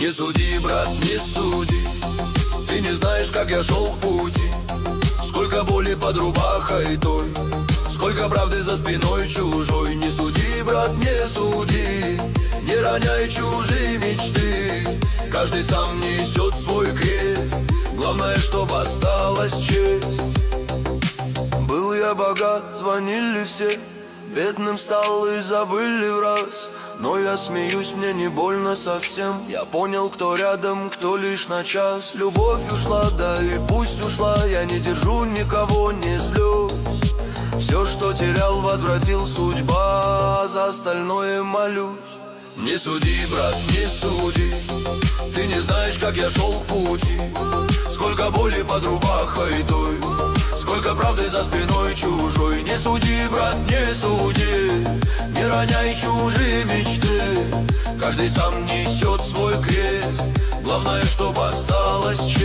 Не суди, брат, не суди, ты не знаешь, как я шел к пути. Сколько боли под рубахой той, сколько правды за спиной чужой. Не суди, брат, не суди, не роняй чужие мечты. Каждый сам несет свой крест, главное, чтоб осталась честь. Был я богат, звонили все, бедным стал и забыли в раз. Но я смеюсь, мне не больно совсем. Я понял, кто рядом, кто лишь на час. Любовь ушла, да и пусть ушла. Я не держу никого, не злюсь. Все, что терял, возвратил судьба, за остальное молюсь. Не суди, брат, не суди, ты не знаешь, как я шел к пути. Сколько боли под рубахой той, сколько правды за спиной чужой. Не суди, брат, не суди, не роняй чужие мечты. Каждый сам несет свой крест, главное, чтоб осталась честь.